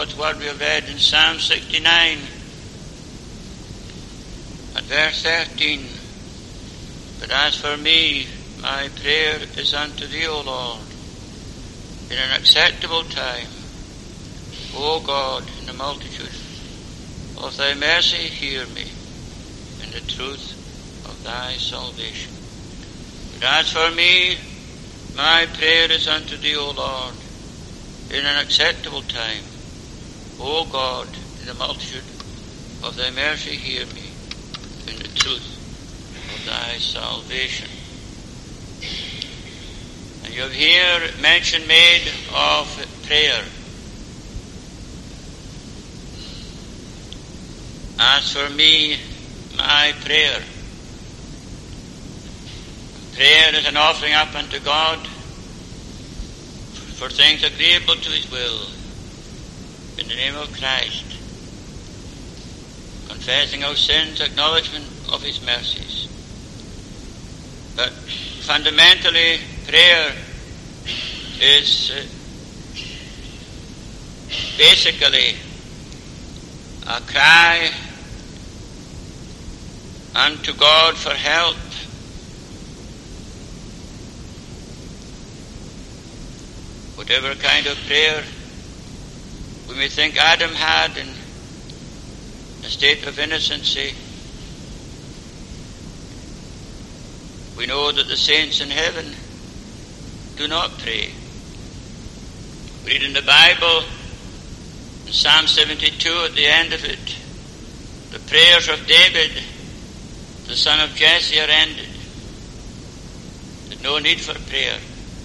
God's word we have read in Psalm 69 at verse 13. But as for me, my prayer is unto thee, O Lord, in an acceptable time. O God, in the multitude of thy mercy, hear me, in the truth of thy salvation. But as for me, my prayer is unto thee, O Lord, in an acceptable time. O God, in the multitude of thy mercy, hear me, in the truth of thy salvation. And you have here mention made of prayer. As for me, my prayer. Prayer is an offering up unto God for things agreeable to his will, in the name of Christ, confessing our sins, acknowledgement of his mercies. But fundamentally, prayer is basically a cry unto God for help. Whatever kind of prayer we may think Adam had in a state of innocency, we know that the saints in heaven do not pray. We read in the Bible, in Psalm 72, at the end of it, the prayers of David, the son of Jesse, are ended. There's no need for prayer.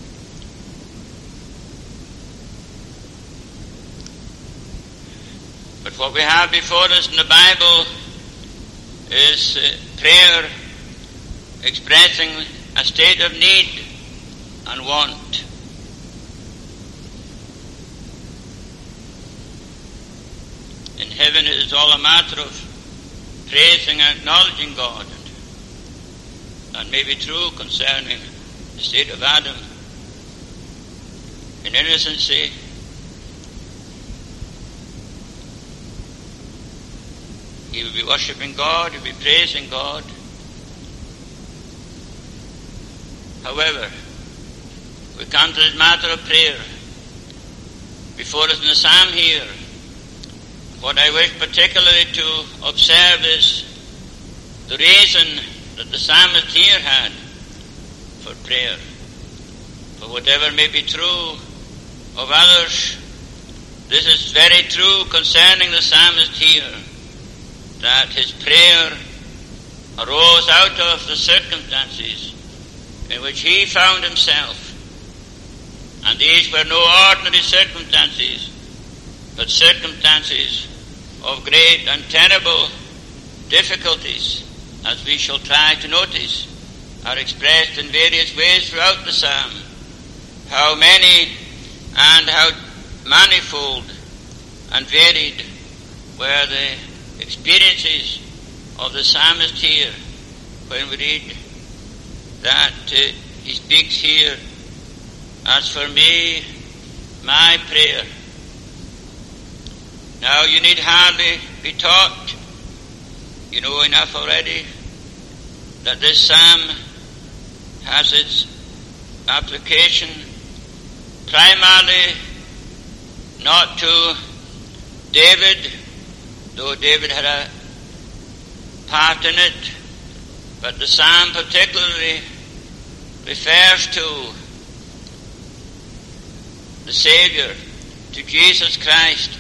But what we have before us in the Bible is prayer expressing a state of need and want. In heaven it is all a matter of praising and acknowledging God. And that may be true concerning the state of Adam in innocency. He will be worshipping God, he will be praising God. However, we come to this matter of prayer before us in the psalm here. What I wish particularly to observe is the reason that the psalmist here had for prayer. For whatever may be true of others, this is very true concerning the psalmist here, that his prayer arose out of the circumstances in which he found himself. And these were no ordinary circumstances, but circumstances of great and terrible difficulties, as we shall try to notice, are expressed in various ways throughout the psalm. How many and how manifold and varied were the experiences of the psalmist here, when we read that he speaks here, as for me, my prayer. Now you need hardly be taught, you know enough already, that this psalm has its application primarily not to David, though David had a part in it, but the psalm particularly refers to the Savior, to Jesus Christ.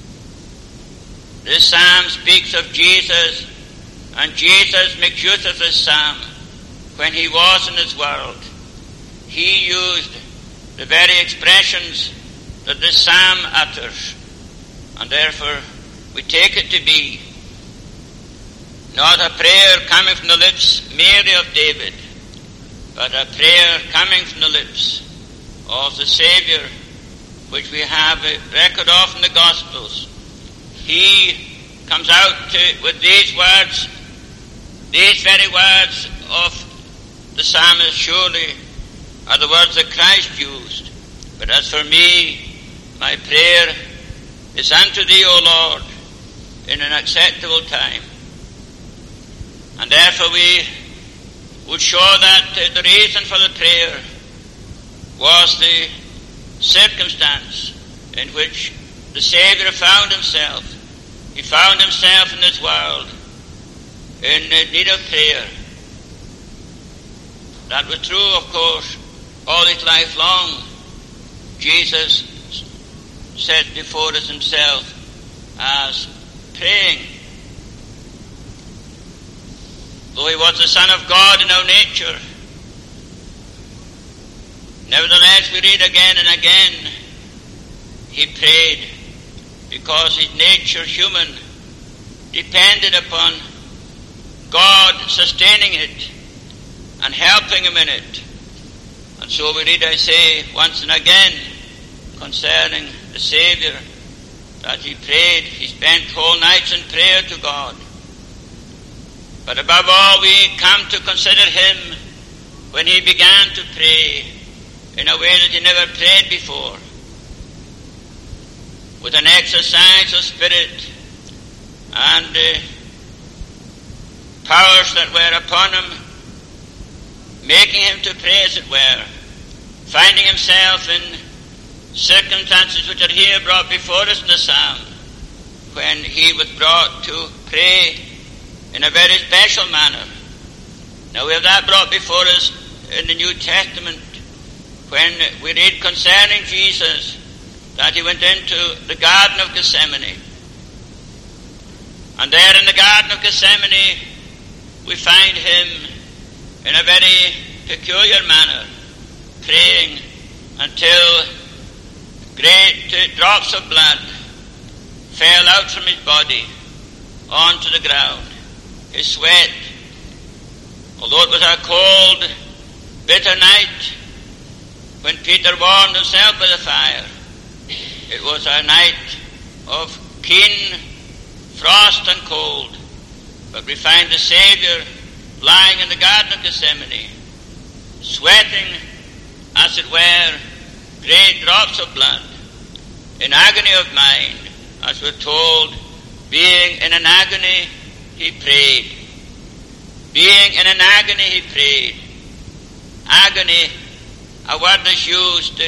This psalm speaks of Jesus, and Jesus makes use of this psalm when he was in this world. He used the very expressions that this psalm utters, and therefore we take it to be not a prayer coming from the lips merely of David, but a prayer coming from the lips of the Savior, which we have a record of in the Gospels. He comes out with these words, these very words of the psalmist surely are the words that Christ used. But as for me, my prayer is unto thee, O Lord, in an acceptable time. And therefore we would show that the reason for the prayer was the circumstance in which the Saviour found himself. He found himself in this world in need of prayer. That was true, of course, all his life long. Jesus set before us himself as praying. Though he was the Son of God in our nature, nevertheless we read again and again, he prayed because his nature, human, depended upon God sustaining it and helping him in it. And so we read, I say, once and again, concerning the Saviour, that he prayed, he spent whole nights in prayer to God. But above all, we come to consider him when he began to pray in a way that he never prayed before, with an exercise of spirit and powers that were upon him, making him to pray, as it were, finding himself in circumstances which are here brought before us in the psalm, when he was brought to pray in a very special manner. Now we have that brought before us in the New Testament, when we read concerning Jesus that he went into the Garden of Gethsemane. And there in the Garden of Gethsemane we find him in a very peculiar manner praying until great drops of blood fell out from his body onto the ground. His sweat, although it was a cold, bitter night when Peter warmed himself by the fire, it was a night of keen frost and cold. But we find the Saviour lying in the Garden of Gethsemane, sweating, as it were, great drops of blood, in agony of mind, as we're told, being in an agony, he prayed. Being in an agony, he prayed. Agony, a word that's used,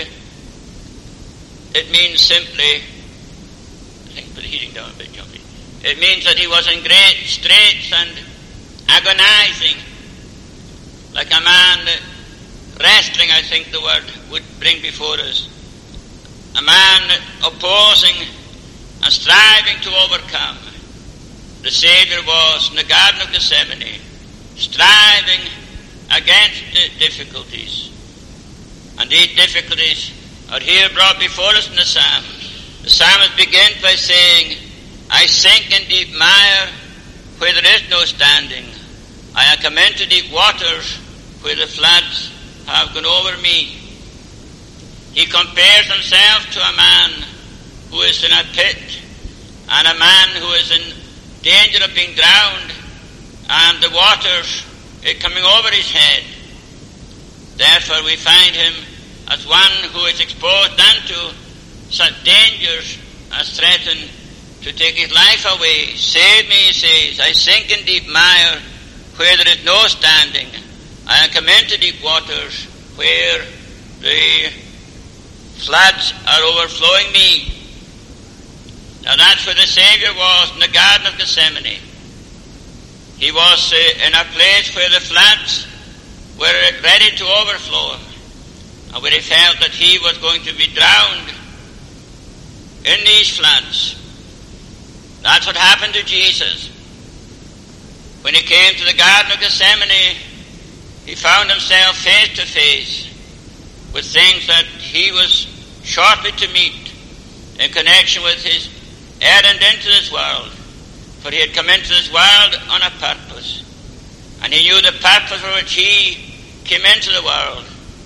it means simply, I think put the heating down a bit, Jumpy. It means that he was in great straits and agonizing, like a man wrestling, I think the word would bring before us. A man opposing and striving to overcome. The Saviour was in the Garden of Gethsemane, striving against the difficulties. And these difficulties are here brought before us in the psalm. The psalmist begins by saying, I sink in deep mire where there is no standing. I am come into deep waters where the floods have gone over me. He compares himself to a man who is in a pit and a man who is in danger of being drowned and the waters are coming over his head. Therefore we find him as one who is exposed unto such dangers as threaten to take his life away. Save me, he says, I sink in deep mire where there is no standing. I am come into deep waters where the floods are overflowing me. Now that's where the Saviour was, in the Garden of Gethsemane. He was in a place where the floods were ready to overflow him, and where he felt that he was going to be drowned in these floods. That's what happened to Jesus. When he came to the Garden of Gethsemane, he found himself face to face with things that he was shortly to meet in connection with his errand into this world. For he had come into this world on a purpose, and he knew the purpose for which he came into the world.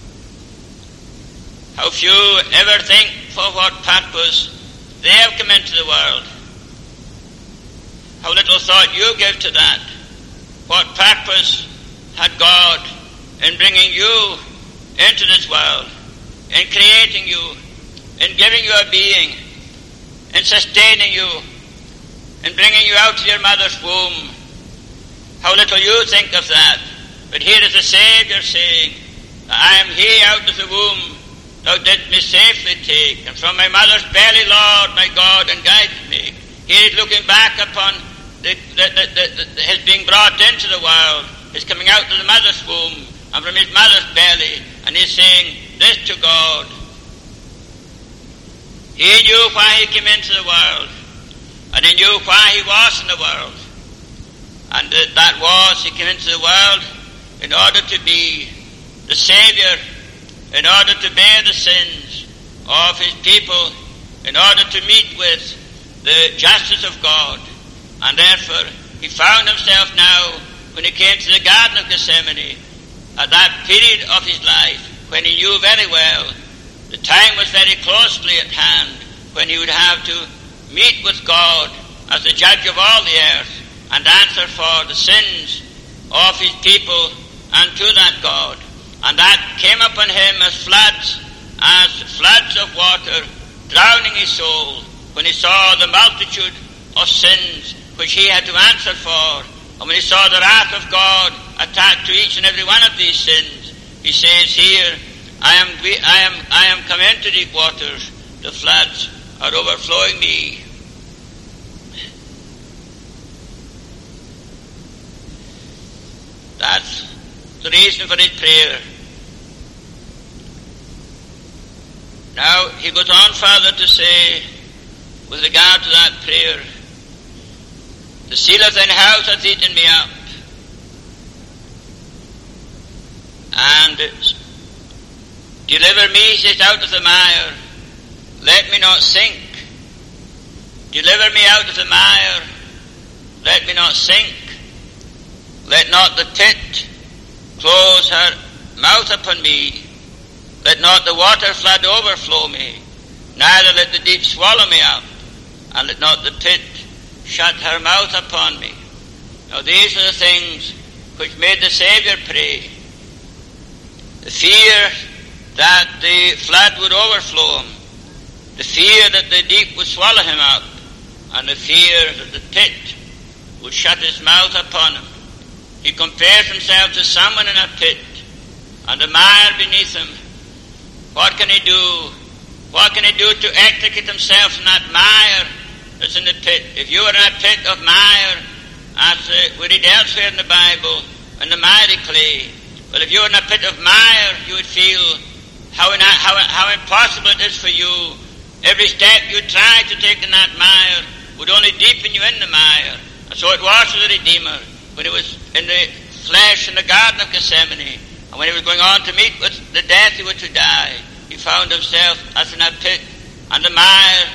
How few ever think for what purpose they have come into the world. How little thought you give to that. What purpose had God in bringing you into this world, in creating you, in giving you a being, in sustaining you, in bringing you out of your mother's womb. How little you think of that. But here is the Saviour saying, I am he out of the womb, thou didst me safely take, and from my mother's belly, Lord, my God, and guided me. He is looking back upon his being brought into the world, his coming out of the mother's womb, and from his mother's belly, and he's saying this to God. He knew why he came into the world, and he knew why he was in the world. And that was, he came into the world in order to be the Saviour, in order to bear the sins of his people, in order to meet with the justice of God. And therefore, he found himself now, when he came to the Garden of Gethsemane, at that period of his life, when he knew very well the time was very closely at hand, when he would have to meet with God as the judge of all the earth, and answer for the sins of his people unto that God. And that came upon him as floods of water, drowning his soul, when he saw the multitude of sins which he had to answer for, and when he saw the wrath of God attached to each and every one of these sins. He says here, I am come into deep waters, the floods are overflowing me. That's the reason for his prayer. Now he goes on further to say, with regard to that prayer, the seal of thine house hath eaten me up, and deliver me, says, out of the mire, let me not sink. Deliver me out of the mire, let me not sink. Let not the pit close her mouth upon me. Let not the water flood overflow me. Neither let the deep swallow me up. And let not the pit shut her mouth upon me. Now these are the things which made the Saviour pray. The fear that the flood would overflow him. The fear that the deep would swallow him up. And the fear that the pit would shut his mouth upon him. He compares himself to someone in a pit, and the mire beneath him. What can he do? What can he do to extricate himself from that mire that's in the pit? If you were in a pit of mire, as we read elsewhere in the Bible, in the miry clay, well, if you were in a pit of mire, you would feel how impossible it is for you. Every step you try to take in that mire would only deepen you in the mire. And so it was for the Redeemer, when he was in the flesh in the Garden of Gethsemane, and when he was going on to meet with the death he was to die, he found himself as in a pit, and the mire,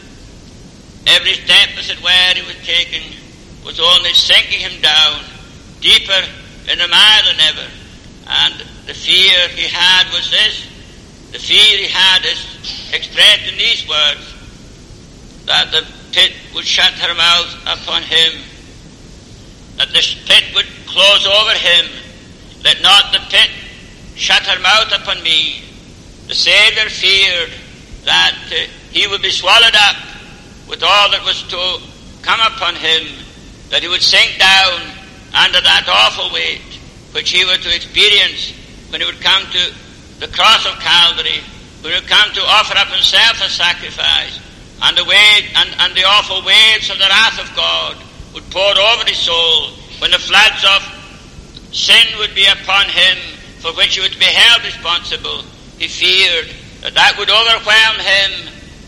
every step as it were he was taking, was only sinking him down, deeper in the mire than ever. And the fear he had was this. The fear he had is expressed in these words, that the pit would shut her mouth upon him, that the pit would close over him. Let not the pit shut her mouth upon me. The Saviour feared that he would be swallowed up with all that was to come upon him, that he would sink down under that awful weight which he was to experience when he would come to the cross of Calvary, when he would come to offer up himself as sacrifice, and the awful waves of the wrath of God would pour over his soul, when the floods of sin would be upon him, for which he would be held responsible. He feared that would overwhelm him,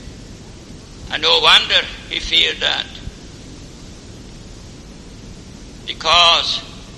and no wonder he feared that, because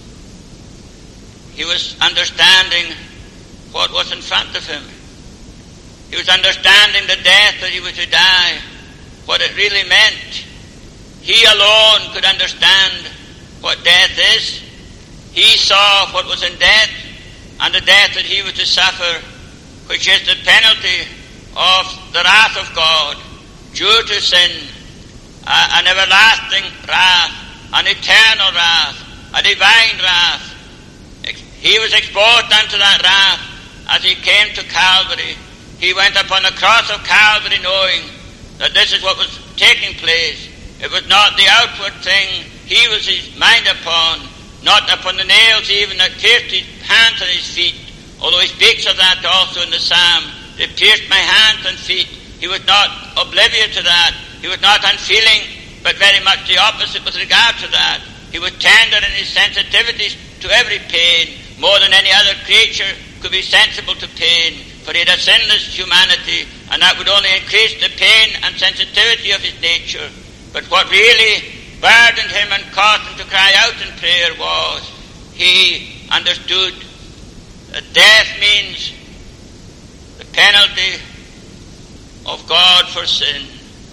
he was understanding what was in front of him. He was understanding the death that he was to die, what it really meant. He alone could understand what death is. He saw what was in death, and the death that he was to suffer, which is the penalty of the wrath of God due to sin, an everlasting wrath, an eternal wrath, a divine wrath. He was exposed unto that wrath as he came to Calvary. He went upon the cross of Calvary knowing that this is what was taking place. It was not the outward thing he was his mind upon, not upon the nails even that pierced his hands and his feet, although he speaks of that also in the psalm. They pierced my hands and feet. He was not oblivious to that. He was not unfeeling, but very much the opposite with regard to that. He was tender in his sensitivities to every pain, more than any other creature could be sensible to pain, for he had a sinless humanity, and that would only increase the pain and sensitivity of his nature. But what really burdened him and caused him to cry out in prayer was he understood that death means the penalty of God for sin.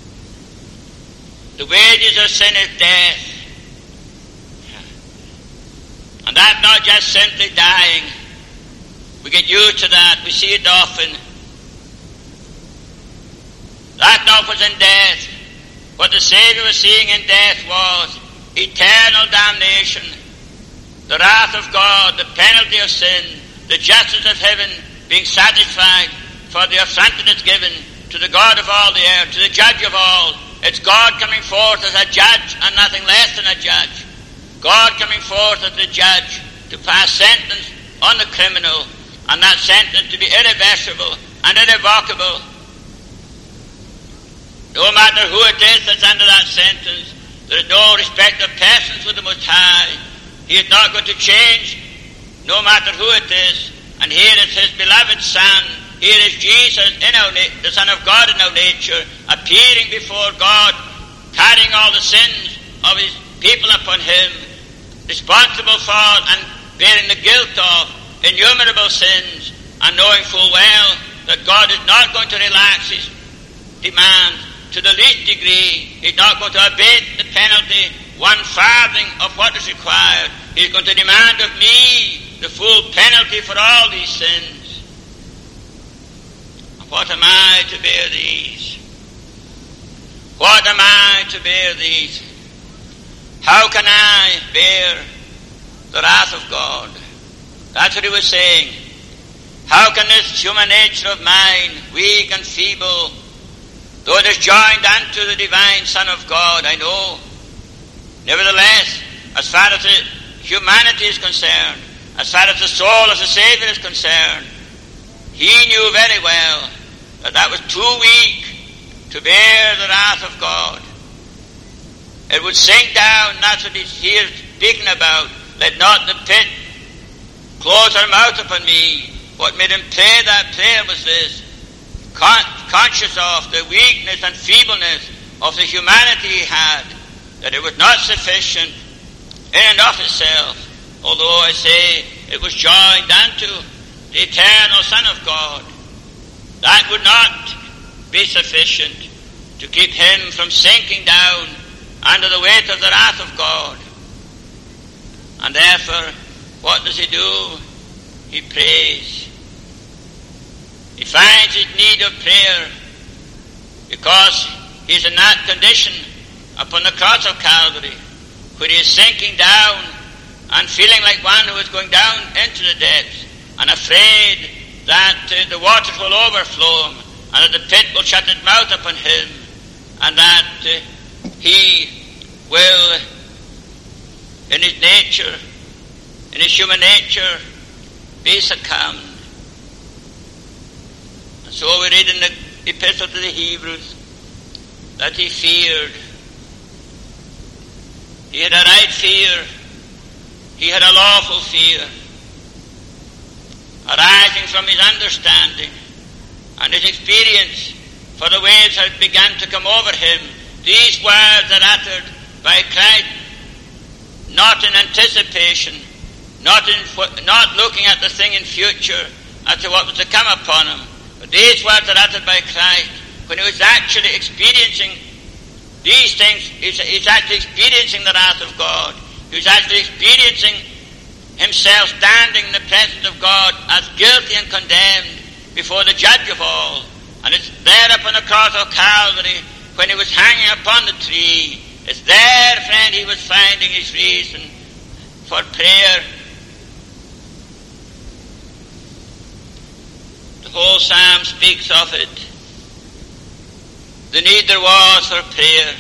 The wages of sin is death. And that's not just simply dying. We get used to that. We see it often. That's not what's in death. What the Savior was seeing in death was eternal damnation, the wrath of God, the penalty of sin, the justice of heaven being satisfied for the affront that is given to the God of all the earth, to the judge of all. It's God coming forth as a judge and nothing less than a judge. God coming forth as the judge to pass sentence on the criminal, and that sentence to be irreversible and irrevocable. No matter who it is that's under that sentence, there is no respect of persons with the Most High. He is not going to change, no matter who it is. And here is his beloved Son. Here is Jesus, the Son of God in our nature, appearing before God, carrying all the sins of his people upon him, responsible for and bearing the guilt of innumerable sins, and knowing full well that God is not going to relax his demand to the least degree. He's not going to abate the penalty, one farthing of what is required. He's going to demand of me the full penalty for all these sins. And what am I to bear these? What am I to bear these? How can I bear the wrath of God? That's what he was saying. How can this human nature of mine, weak and feeble, though it is joined unto the divine Son of God, I know, nevertheless, as far as the humanity is concerned, as far as the soul of the Savior is concerned, he knew very well that that was too weak to bear the wrath of God. It would sink down. That's what he's here speaking about. Let not the pit close her mouth upon me. What made him pray that prayer was this: conscious of the weakness and feebleness of the humanity he had, that it was not sufficient in and of itself, although I say it was joined unto the eternal Son of God. That would not be sufficient to keep him from sinking down under the weight of the wrath of God. And therefore, what does he do? He prays. He finds his need of prayer because he's in that condition upon the cross of Calvary, where he is sinking down and feeling like one who is going down into the depths and afraid that the waters will overflow him and that the pit will shut its mouth upon him, and that he will, in his nature, in his human nature, be succumbed. And so we read in the Epistle to the Hebrews that he feared. He had a right fear. He had a lawful fear, arising from his understanding and his experience, for the waves had begun to come over him. These words are uttered by Christ, not in anticipation, not looking at the thing in future as to what was to come upon him, but these words are uttered by Christ when he was actually experiencing these things. He's actually experiencing the wrath of God. He was actually experiencing himself standing in the presence of God as guilty and condemned before the judge of all. And it's there upon the cross of Calvary, when he was hanging upon the tree, it's there, friend, he was finding his reason for prayer. The whole psalm speaks of it. the need there was for prayer.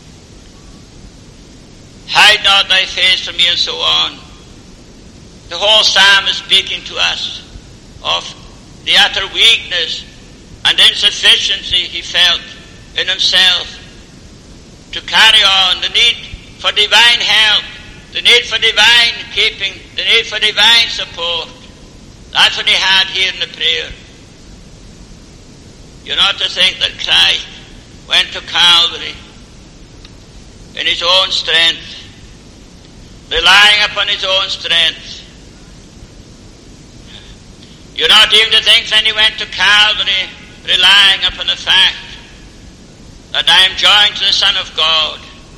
Hide not thy face from me, and so on. The whole psalm is speaking to us of the utter weakness and insufficiency he felt in himself to carry on, the need for divine help, the need for divine keeping, the need for divine support. That's what he had here in the prayer. You're not to think that Christ went to Calvary in his own strength, relying upon his own strength. You're not even to think that he went to Calvary relying upon the fact that I am joined to the Son of God.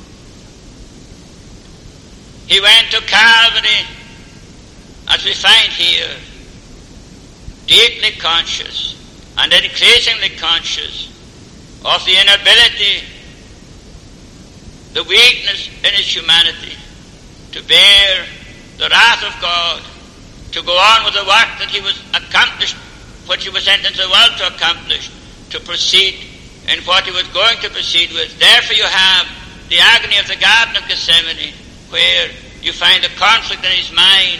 He went to Calvary, as we find here, deeply conscious and increasingly conscious of the inability, the weakness in his humanity to bear the wrath of God, to go on with the work that he was accomplished, what he was sent into the world to accomplish, to proceed in what he was going to proceed with. Therefore you have the agony of the Garden of Gethsemane, where you find the conflict in his mind.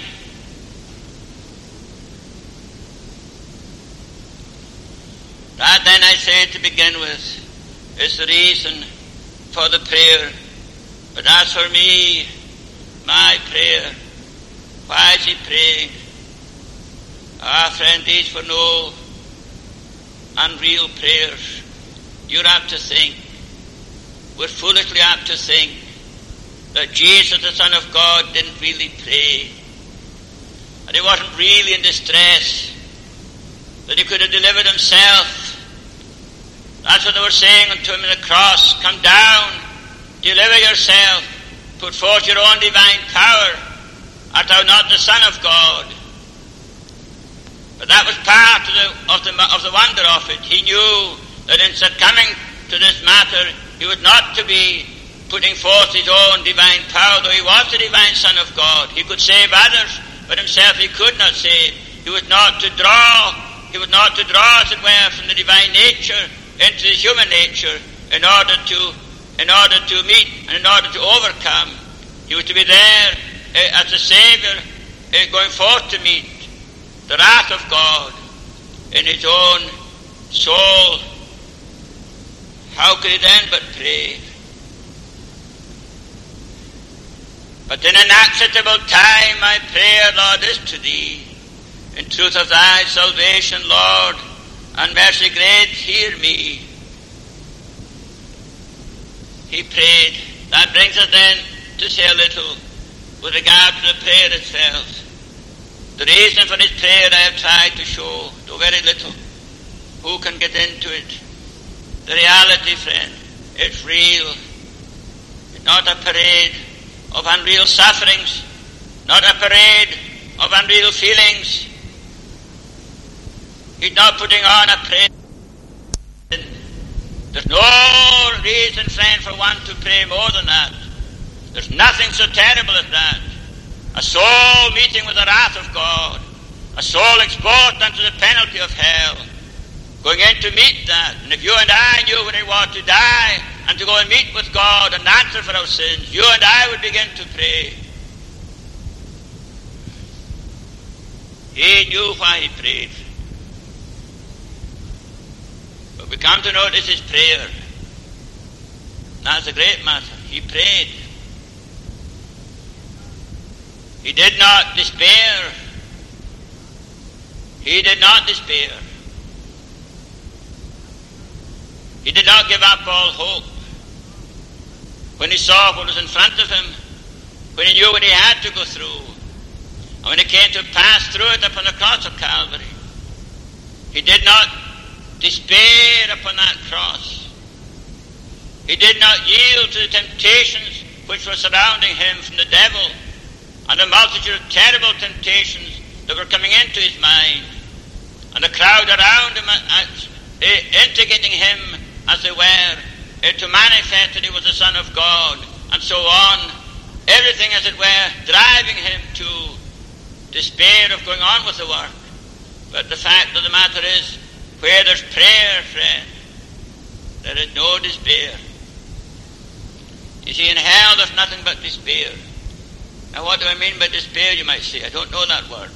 That then, I say to begin with, is the reason for the prayer. But as for me, my prayer, why is he praying? Ah, friend, these were no unreal prayers. You're apt to think, we're foolishly apt to think, that Jesus, the Son of God, didn't really pray, that he wasn't really in distress, that he could have delivered himself. That's what they were saying unto him on the cross. Come down, deliver yourself, put forth your own divine power. Art thou not the Son of God? But that was part of the wonder of it. He knew that in succumbing to this matter, he was not to be putting forth his own divine power, though he was the divine Son of God. He could save others, but himself he could not save. He was not to draw, as it were, from the divine nature into the human nature in order to meet and in order to overcome. He was to be there as a Savior, going forth to meet the wrath of God in his own soul. How could he then but pray? But in an acceptable time I pray, Lord, is to thee. In truth of thy salvation, Lord, and mercy great, hear me. He prayed. That brings us then to say a little with regard to the prayer itself. The reason for his prayer I have tried to show, though very little. Who can get into it? The reality, friend, it's real. It's not a parade of unreal sufferings, not a parade of unreal feelings. He's not putting on a parade. There's no reason, friend, for one to pray more than that. There's nothing so terrible as that. A soul meeting with the wrath of God, a soul exposed unto the penalty of hell, going in to meet that. And if you and I knew what it was to die and to go and meet with God and answer for our sins, you and I would begin to pray. He knew why he prayed. But we come to notice his prayer. That's a great matter. He prayed. He did not despair. He did not despair. He did not give up all hope. When he saw what was in front of him, when he knew what he had to go through, and when he came to pass through it upon the cross of Calvary, he did not despair upon that cross. He did not yield to the temptations which were surrounding him from the devil and the multitude of terrible temptations that were coming into his mind, and the crowd around him instigating him, as they were, to manifest that he was the Son of God, and so on. Everything, as it were, driving him to despair of going on with the work. But the fact of the matter is, where there's prayer, friend, there is no despair. You see, in hell there's nothing but despair. Now what do I mean by despair, you might say? I don't know that word.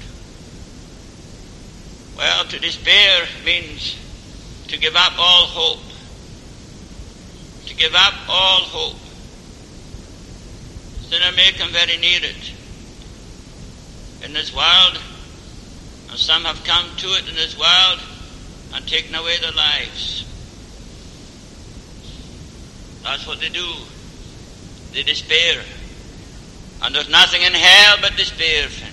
Well, to despair means to give up all hope. To give up all hope. Sinner may come very near it in this world, and some have come to it in this world and taken away their lives. That's what they do. They despair. And there's nothing in hell but despair, friend.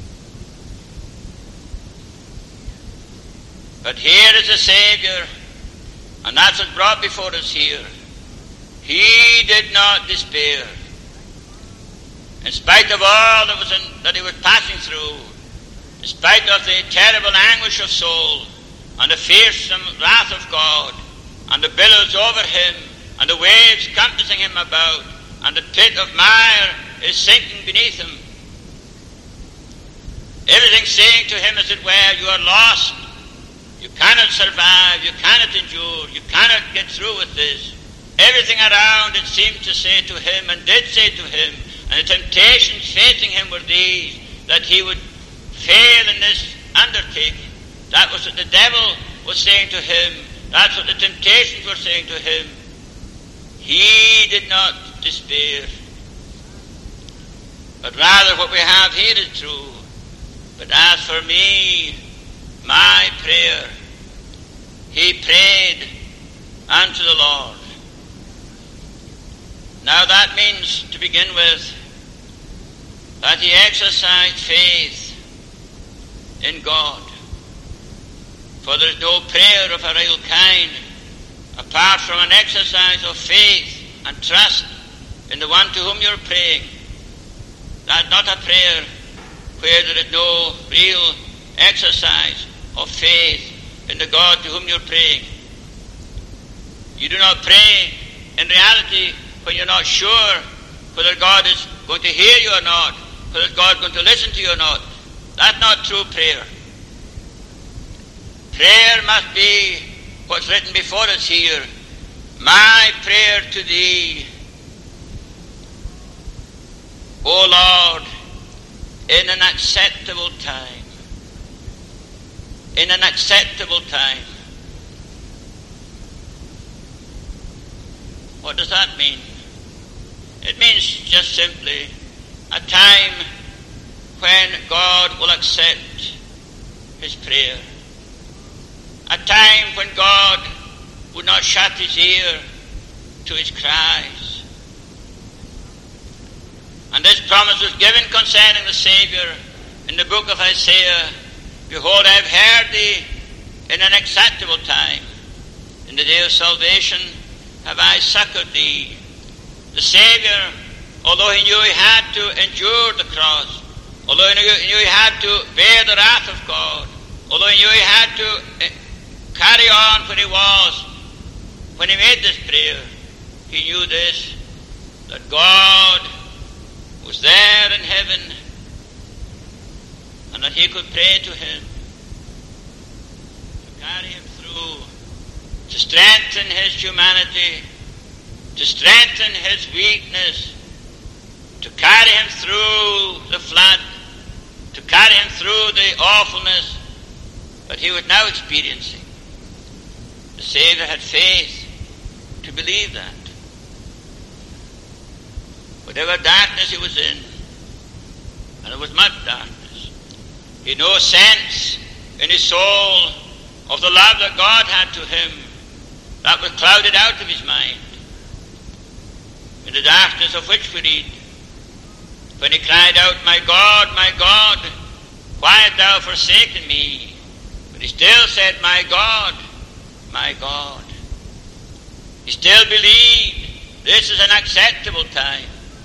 But here is a Savior, and that's what's brought before us here. He did not despair. In spite of all that he was passing through, in spite of the terrible anguish of soul, and the fearsome wrath of God, and the billows over him, and the waves compassing him about, and the pit of mire is sinking beneath him, everything saying to him, as it were, you are lost, you cannot survive, you cannot endure, you cannot get through with this. Everything around it seemed to say to him, and did say to him, and the temptations facing him were these, that he would fail in this undertaking. That was what the devil was saying to him. That's what the temptations were saying to him. He did not despair. But rather what we have here is true. But as for me, my prayer, he prayed unto the Lord. Now that means, to begin with, that he exercised faith in God. For there is no prayer of a real kind apart from an exercise of faith and trust in the one to whom you're praying. That's not a prayer where there is no real exercise of faith in the God to whom you're praying. You do not pray in reality when you're not sure whether God is going to hear you or not, whether God is going to listen to you or not. That's not true prayer. Prayer must be what's written before us here. My prayer to thee, O Lord, in an acceptable time. In an acceptable time. What does that mean? It means just simply a time when God will accept his prayer. A time when God would not shut his ear to his cries. And this promise was given concerning the Savior in the book of Isaiah. Behold, I have heard thee in an acceptable time. In the day of salvation have I succored thee. The Savior, although he knew he had to endure the cross, although he knew he had to bear the wrath of God, although he knew he had to carry on where he was, when he made this prayer, he knew this, that God was there in heaven and that he could pray to him, to carry him through, to strengthen his humanity, to strengthen his weakness, to carry him through the flood, to carry him through the awfulness that he was now experiencing. The Savior had faith to believe that. Whatever darkness he was in, and it was much darkness, he had no sense in his soul of the love that God had to him. That was clouded out of his mind. In the darkness of which we read, when he cried out, my God, why hast thou forsaken me? But he still said, my God, my God. He still believed this is an acceptable time.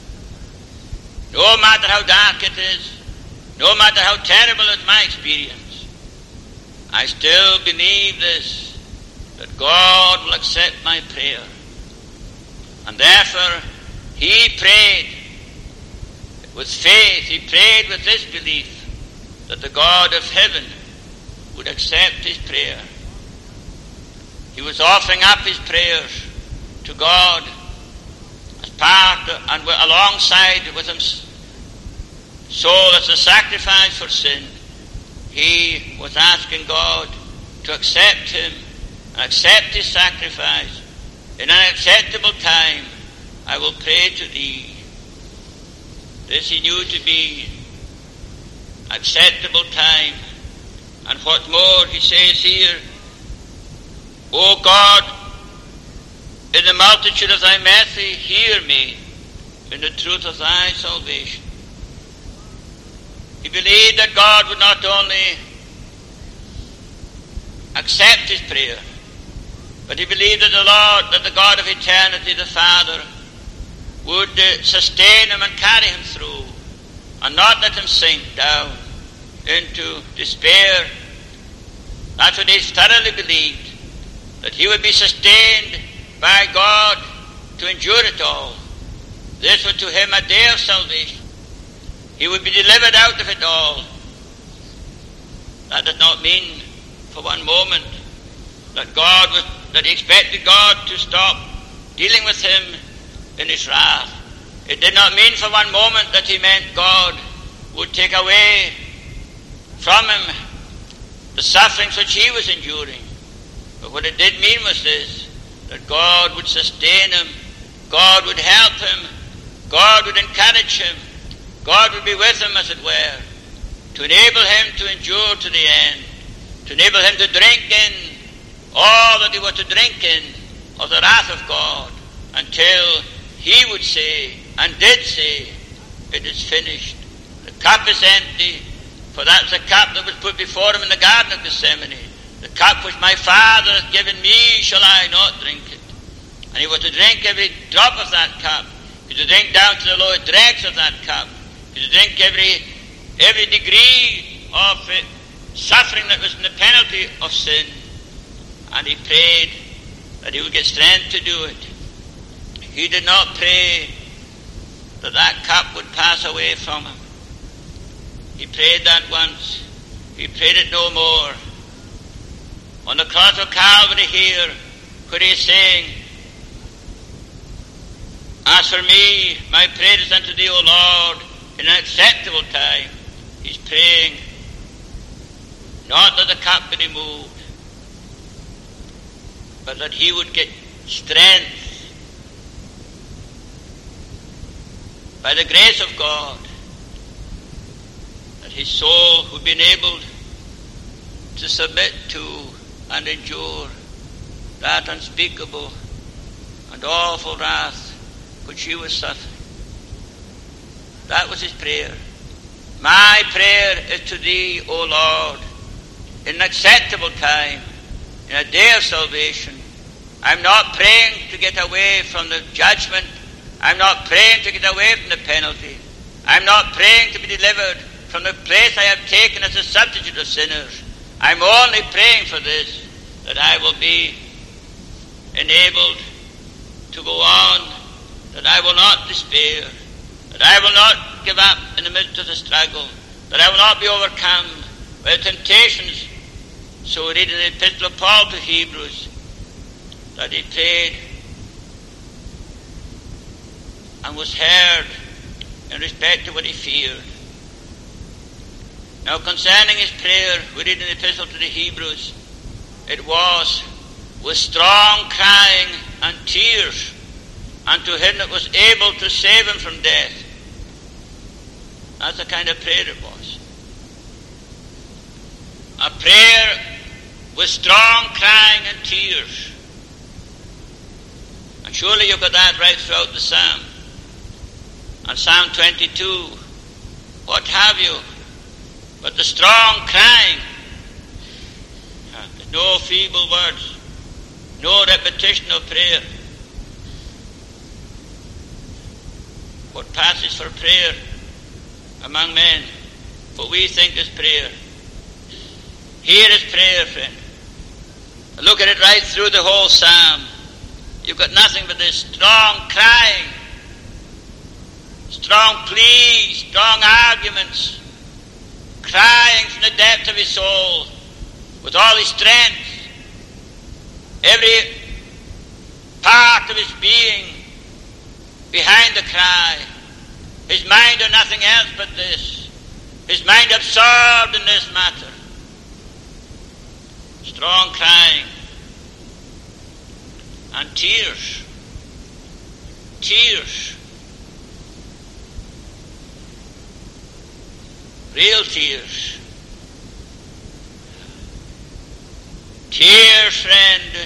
No matter how dark it is, no matter how terrible is my experience, I still believe this, that God will accept my prayer. And therefore, he prayed with faith, he prayed with this belief that the God of heaven would accept his prayer. He was offering up his prayers to God as part and alongside with him. So as a sacrifice for sin, he was asking God to accept him, accept his sacrifice. In an acceptable time, I will pray to thee. This he knew to be acceptable time. And what more, he says here, O God, in the multitude of thy mercy, hear me in the truth of thy salvation. He believed that God would not only accept his prayer, but he believed that the Lord, that the God of eternity, the Father, would sustain him and carry him through, and not let him sink down into despair. That's what he thoroughly believed, that he would be sustained by God to endure it all. This was to him a day of salvation. He would be delivered out of it all. That did not mean for one moment that he expected God to stop dealing with him in his wrath. It did not mean for one moment that he meant God would take away from him the sufferings which he was enduring. But what it did mean was this, that God would sustain him, God would help him, God would encourage him, God would be with him, as it were, to enable him to endure to the end, to enable him to drink in all that he was to drink in of the wrath of God, until he would say, and did say, it is finished. The cup is empty, for that's the cup that was put before him in the Garden of Gethsemane. The cup which my Father hath given me, shall I not drink it? And he was to drink every drop of that cup. He was to drink down to the lowest dregs of that cup. He was to drink every degree of suffering that was in the penalty of sin. And he prayed that he would get strength to do it. He did not pray that that cup would pass away from him. He prayed that once. He prayed it no more. On the cross of Calvary here, where he is saying, as for me, my prayer is unto thee, O Lord, in an acceptable time. He's praying not that the cup be removed, but that he would get strength by the grace of God, that his soul would be enabled to submit to and endure that unspeakable and awful wrath which he was suffering. That was his prayer. My prayer is to thee, O Lord, in an acceptable time, in a day of salvation. I'm not praying to get away from the judgment. I'm not praying to get away from the penalty. I'm not praying to be delivered from the place I have taken as a substitute of sinners. I'm only praying for this, that I will be enabled to go on, that I will not despair, that I will not give up in the midst of the struggle, that I will not be overcome by the temptations. So we read in the Epistle of Paul to Hebrews that he prayed and was heard in respect to what he feared. Now concerning his prayer, we read in the Epistle to the Hebrews, it was with strong crying and tears unto him that was able to save him from death. That's the kind of prayer it was. A prayer with strong crying and tears. And surely you've got that right throughout the psalm. And Psalm 22, what have you but the strong crying? There's no feeble words, no repetition of prayer. What passes for prayer among men, what we think is prayer. Here is prayer, friend. Look at it right through the whole psalm. You've got nothing but this strong crying, strong pleas, strong arguments, crying from the depth of his soul with all his strength. every part of his being behind the cry. His mind on nothing else but this. His mind absorbed in this matter. Strong crying and tears. Tears. Real tears. Tears, friend.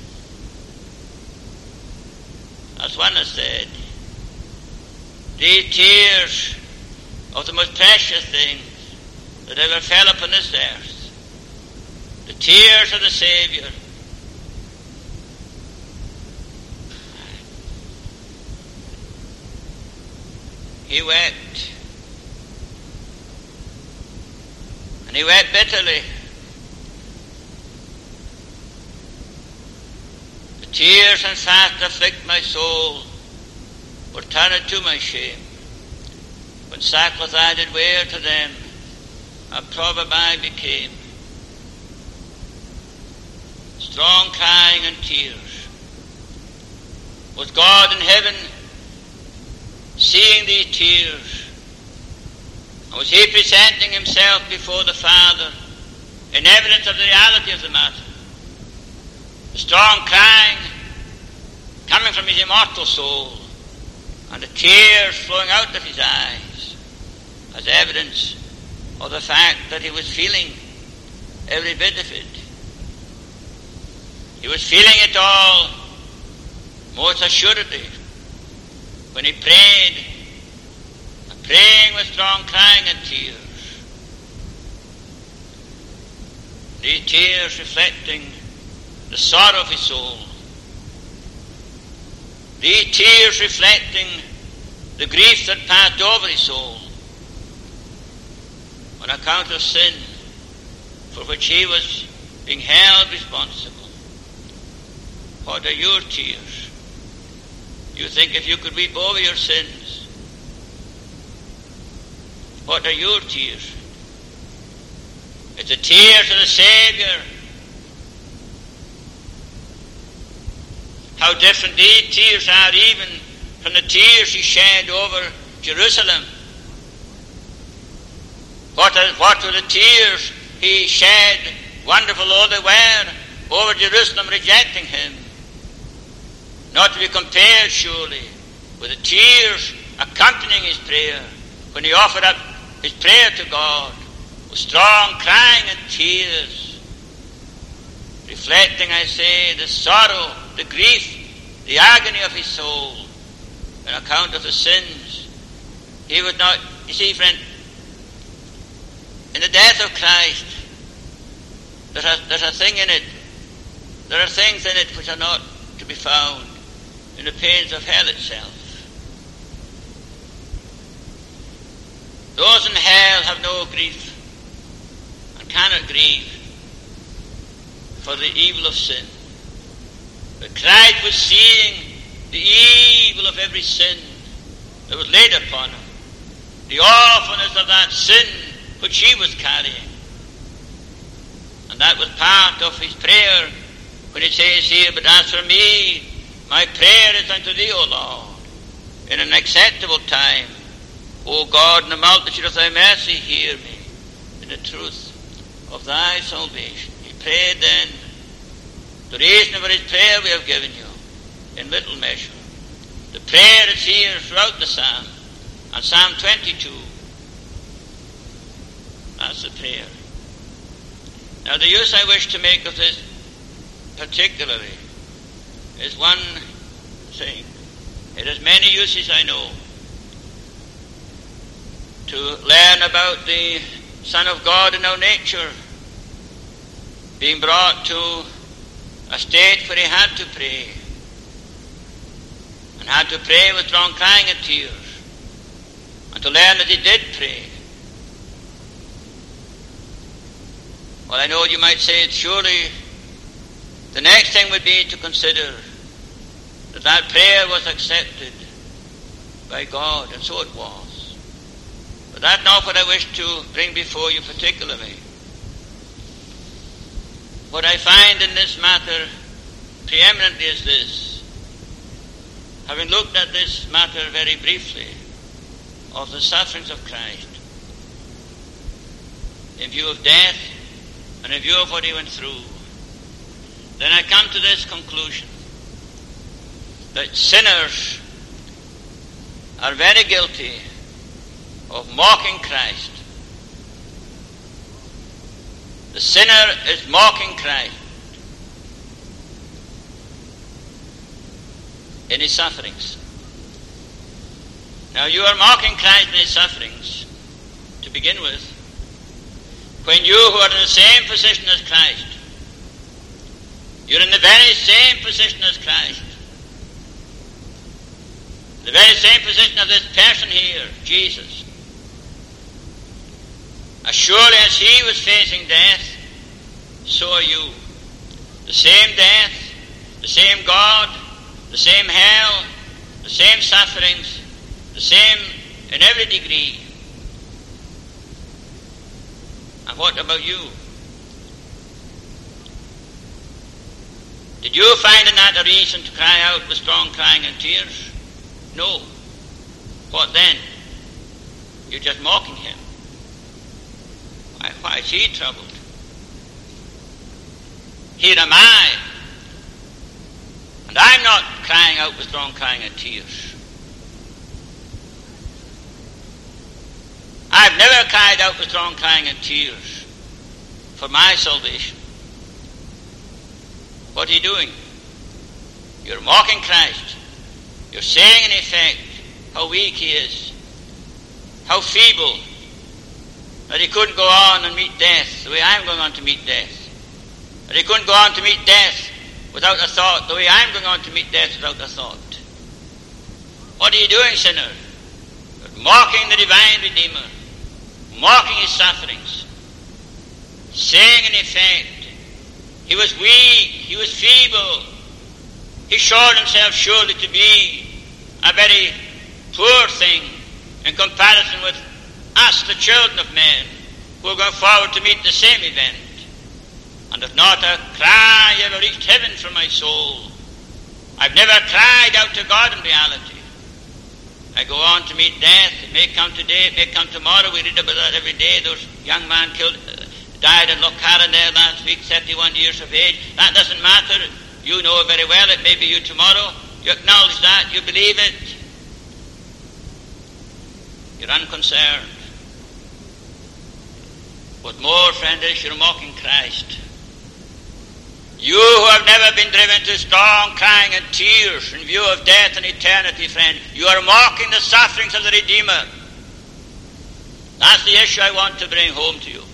As one has said, these tears of the most precious things that ever fell upon this earth, the tears of the Saviour. He wept, and he wept bitterly. The tears and fast afflict my soul, were turned to my shame. When sackcloth I did wear to them, a proverb I became. Strong crying and tears. Was God in heaven seeing these tears? And was he presenting himself before the Father in evidence of the reality of the matter? The strong crying coming from his immortal soul, and the tears flowing out of his eyes as evidence of the fact that he was feeling every bit of it. He was feeling it all most assuredly when he prayed, and praying with strong crying and tears. These tears reflecting the sorrow of his soul. These tears reflecting the grief that passed over his soul on account of sin for which he was being held responsible. What are your tears? You think if you could weep over your sins? What are your tears? It's the tears of the Saviour. How different these tears are even from the tears he shed over Jerusalem. What were the tears he shed, wonderful though they were, over Jerusalem rejecting him? Not to be compared, surely, with the tears accompanying his prayer when he offered up his prayer to God with strong crying and tears, reflecting, I say, the sorrow, the grief, the agony of his soul on account of the sins. He would not, you see, friend, in the death of Christ, there's a thing in it, there are things in it which are not to be found in the pains of hell itself. Those in hell have no grief and cannot grieve for the evil of sin. But Christ was seeing the evil of every sin that was laid upon him, the awfulness of that sin which he was carrying. And that was part of his prayer when it says here, but as for me, my prayer is unto thee, O Lord, in an acceptable time. O God, in the multitude of thy mercy, hear me, in the truth of thy salvation. He prayed then. The reason for his prayer we have given you in little measure. The prayer is here throughout the psalm, and Psalm 22. That's the prayer. Now the use I wish to make of this particularly is one thing. It has many uses, I know. To learn about the Son of God in our nature, being brought to a state where he had to pray, and had to pray with strong crying and tears, and to learn that he did pray. Well, I know you might say it, surely the next thing would be to consider that that prayer was accepted by God, and so it was. But that's not what I wish to bring before you particularly. What I find in this matter preeminently is this. Having looked at this matter very briefly of the sufferings of Christ, in view of death and in view of what he went through, then I come to this conclusion, that sinners are very guilty of mocking Christ. The sinner is mocking Christ in his sufferings. Now you are mocking Christ in his sufferings to begin with, when you who are in the same position as Christ, you're in the very same position as Christ, the very same position of this person here, Jesus. As surely as he was facing death, so are you. The same death, the same God, the same hell, the same sufferings, the same in every degree. And what about you? Did you find in that a reason to cry out with strong crying and tears? No. What then? You're just mocking him. Why is he troubled? Here am I, and I'm not crying out with strong crying and tears. I've never cried out with strong crying and tears for my salvation. What are you doing? You're mocking Christ. You're saying in effect how weak he is, how feeble, that he couldn't go on and meet death the way I'm going on to meet death. That he couldn't go on to meet death without a thought the way I'm going on to meet death without a thought. What are you doing, sinner? You're mocking the divine Redeemer, mocking his sufferings, saying in effect, he was weak, he was feeble, he showed himself surely to be a very poor thing in comparison with us, the children of men, who are going forward to meet the same event. And if not a cry ever reached heaven for my soul, I've never cried out to God in reality. I go on to meet death. It may come today, it may come tomorrow. We read about that every day. Those young man died in Lochcarron there last week, 31 years of age. That doesn't matter. You know it very well. It may be you tomorrow. You acknowledge that. You believe it. You're unconcerned. What more, friend, is you're mocking Christ. You who have never been driven to strong crying and tears in view of death and eternity, friend, you are mocking the sufferings of the Redeemer. That's the issue I want to bring home to you.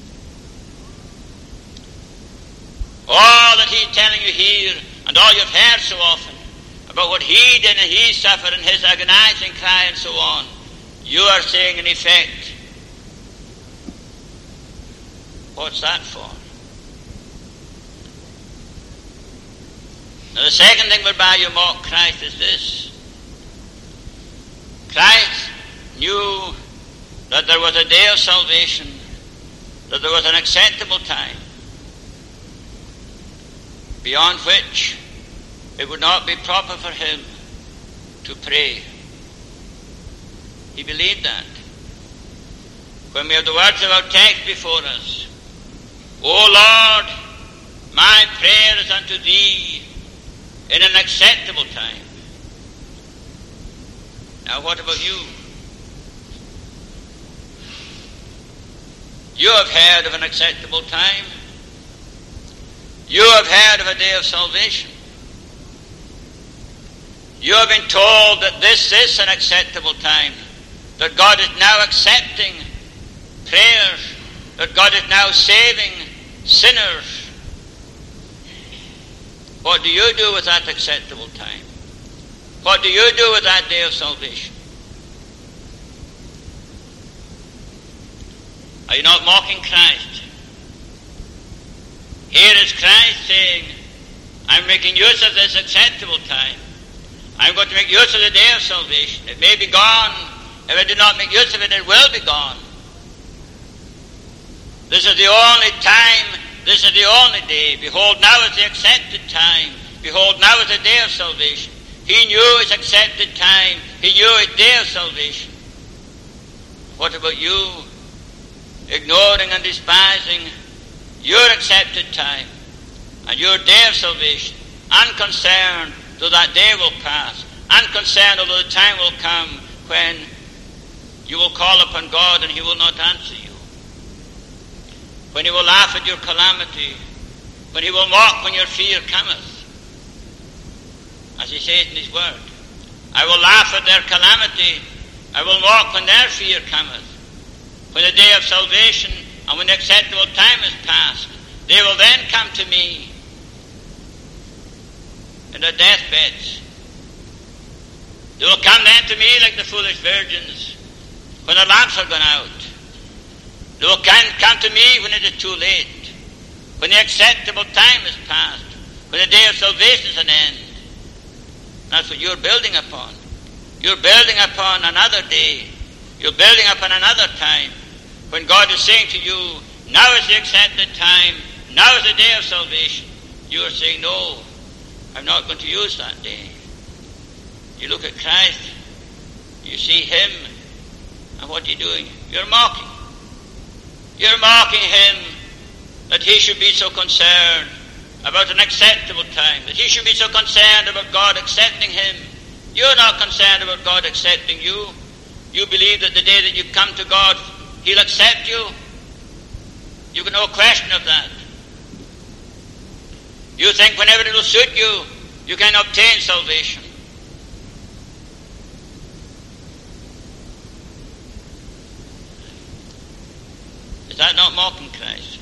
All that he's telling you here, and all you've heard so often, about what he did and he suffered and his agonizing cry and so on, you are saying in effect, what's that for? Now the second thing whereby you mock Christ is this. Christ knew that there was a day of salvation, that there was an acceptable time, beyond which it would not be proper for him to pray. He believed that. When we have the words of our text before us, O Lord, my prayer is unto thee in an acceptable time. Now what about you? You have heard of an acceptable time. You have heard of a day of salvation. You have been told that this is an acceptable time, that God is now accepting prayers, that God is now saving sinners. What do you do with that acceptable time? What do you do with that day of salvation? Are you not mocking Christ? Here is Christ saying, I'm making use of this acceptable time. I'm going to make use of the day of salvation. It may be gone. If I do not make use of it, it will be gone. This is the only time. This is the only day. Behold, now is the accepted time. Behold, now is the day of salvation. He knew his accepted time. He knew his day of salvation. What about you? Ignoring and despising your accepted time and your day of salvation. Unconcerned though that day will pass. Unconcerned although the time will come when you will call upon God and he will not answer you. When he will laugh at your calamity. When he will mock when your fear cometh. As he says in his word, I will laugh at their calamity. I will mock when their fear cometh. When the day of salvation and when the acceptable time is past, they will then come to me in their deathbeds. They will come then to me like the foolish virgins when their lamps are gone out. They will come to me when it is too late, when the acceptable time is past, when the day of salvation is an end. That's what you're building upon. You're building upon another day. You're building upon another time. When God is saying to you, now is the accepted time, now is the day of salvation. You are saying, no, I'm not going to use that day. You look at Christ, you see him, and what are you doing? You're mocking. You're mocking him that he should be so concerned about an acceptable time, that he should be so concerned about God accepting him. You're not concerned about God accepting you. You believe that the day that you come to God, he'll accept you. You've got no question of that. You think whenever it will suit you, you can obtain salvation. Is that not mocking Christ?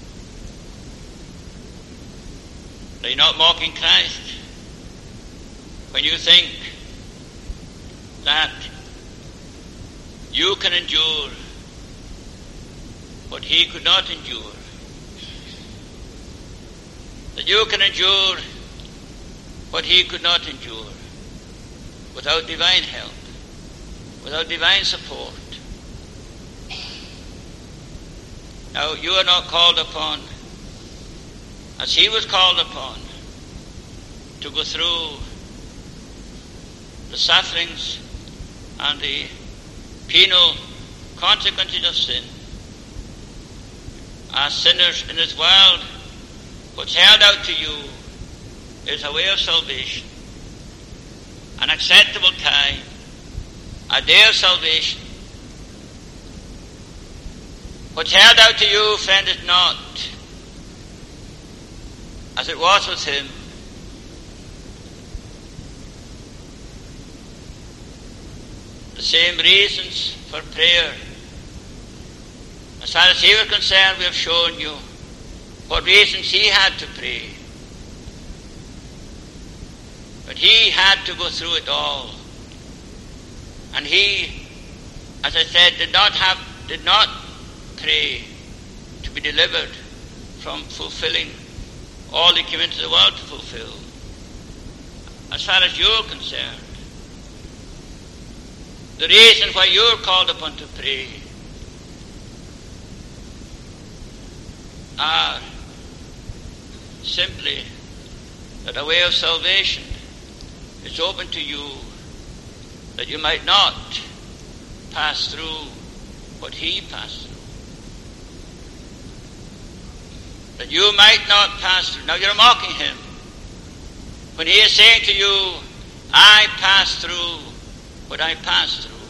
Are you not mocking Christ when you think that you can endure what he could not endure? That you can endure what he could not endure without divine help, without divine support. Now, you are not called upon, as he was called upon, to go through the sufferings and the penal consequences of sin. As sinners in this world, what's held out to you is a way of salvation, an acceptable time, a day of salvation. What's held out to you, friend, is not, as it was with him, the same reasons for prayer. As far as he was concerned, we have shown you what reasons he had to pray. But he had to go through it all. And he, as I said, did not pray to be delivered from fulfilling all he came into the world to fulfill. As far as you're concerned, the reason why you're called upon to pray are simply that a way of salvation is open to you, that you might not pass through what he passed through. That you might not pass through. Now you're mocking him when he is saying to you, I passed through what I passed through.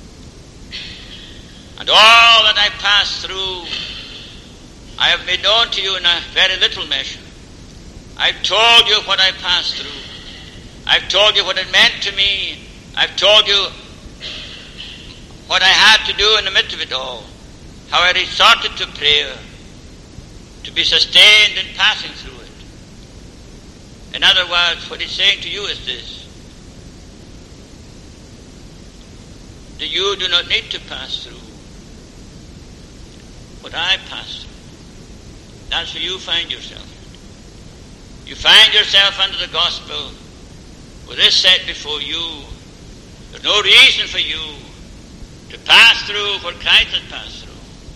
And all that I passed through, I have made known to you in a very little measure. I've told you what I passed through. I've told you what it meant to me. I've told you what I had to do in the midst of it all. How I resorted to prayer to be sustained in passing through it. In other words, what he's saying to you is this: that you do not need to pass through what I passed through. That's where you find yourself. You find yourself under the gospel with this set before you. There's no reason for you to pass through what Christ has passed through.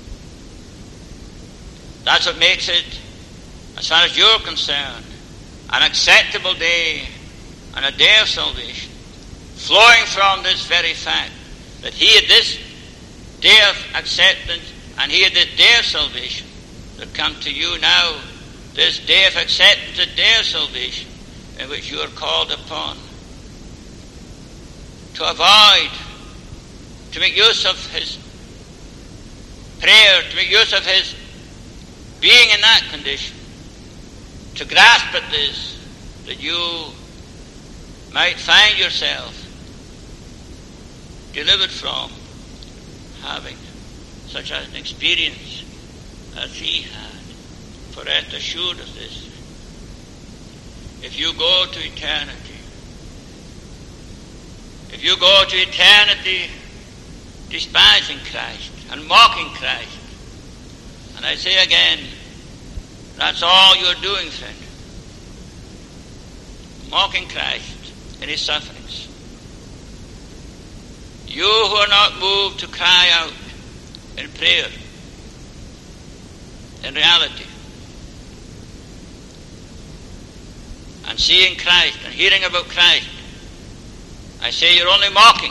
That's what makes it, as far as you're concerned, an acceptable day and a day of salvation, flowing from this very fact that he had this day of acceptance and he had this day of salvation that come to you now, this day of acceptance, the day of salvation in which you are called upon to avoid, to make use of his prayer, to make use of his being in that condition, to grasp at this, that you might find yourself delivered from having such an experience as he had. For rest assured of this, if you go to eternity, despising Christ and mocking Christ, and I say again, that's all you're doing, friend. Mocking Christ in his sufferings. You who are not moved to cry out in prayer, in reality, and seeing Christ and hearing about Christ, I say you're only mocking.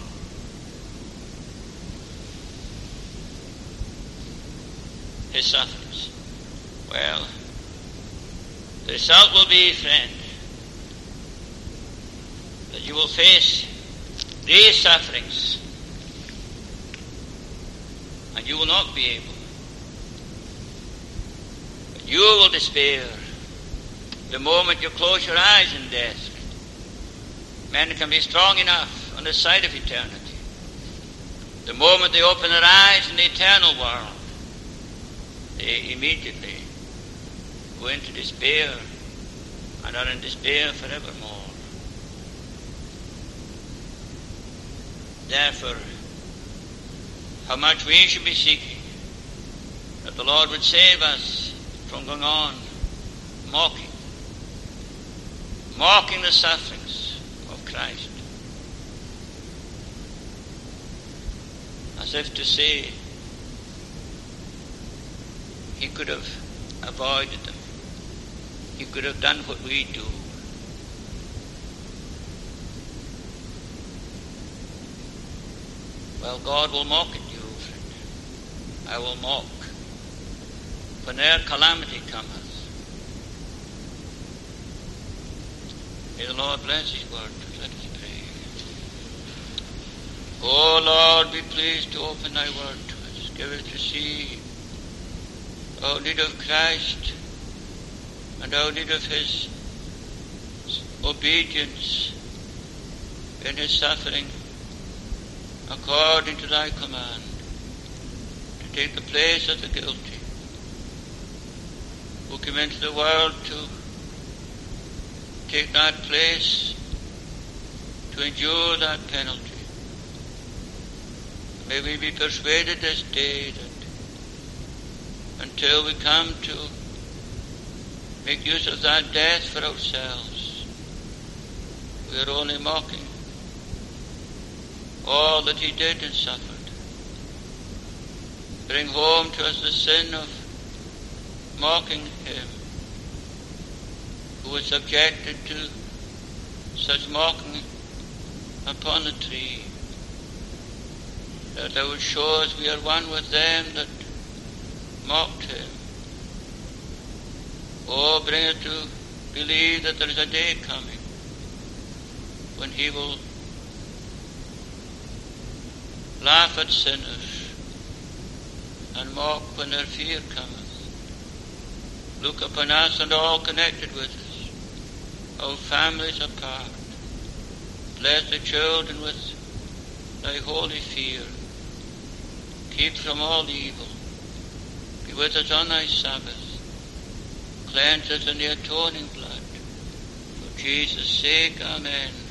His sufferings. Well, the result will be, friend, that you will face these sufferings and you will not be able. But you will despair the moment you close your eyes in death. Men can be strong enough on the side of eternity. The moment they open their eyes in the eternal world, they immediately go into despair and are in despair forevermore. Therefore, how much we should be seeking that the Lord would save us from going on mocking the sufferings of Christ, as if to say he could have avoided them. He could have done what we do. Well, God will mock at you, friend. I will mock when their calamity cometh. May the Lord bless his word. Let us pray. O Lord, be pleased to open thy word to us. Give us to see our need of Christ and our need of his obedience in his suffering according to thy command, to take the place of the guilty who came into the world to take that place, to endure that penalty. May we be persuaded this day that until we come to make use of that death for ourselves, we are only mocking all that he did and suffered. Bring home to us the sin of mocking him who was subjected to such mocking upon the tree, that thou would show us we are one with them that mocked him. Oh, bring us to believe that there is a day coming when he will laugh at sinners and mock when their fear cometh. Look upon us and all connected with us, our families apart. Bless the children with thy holy fear. Keep from all evil. Be with us on thy Sabbath. Cleanse us in the atoning blood. For Jesus' sake, amen.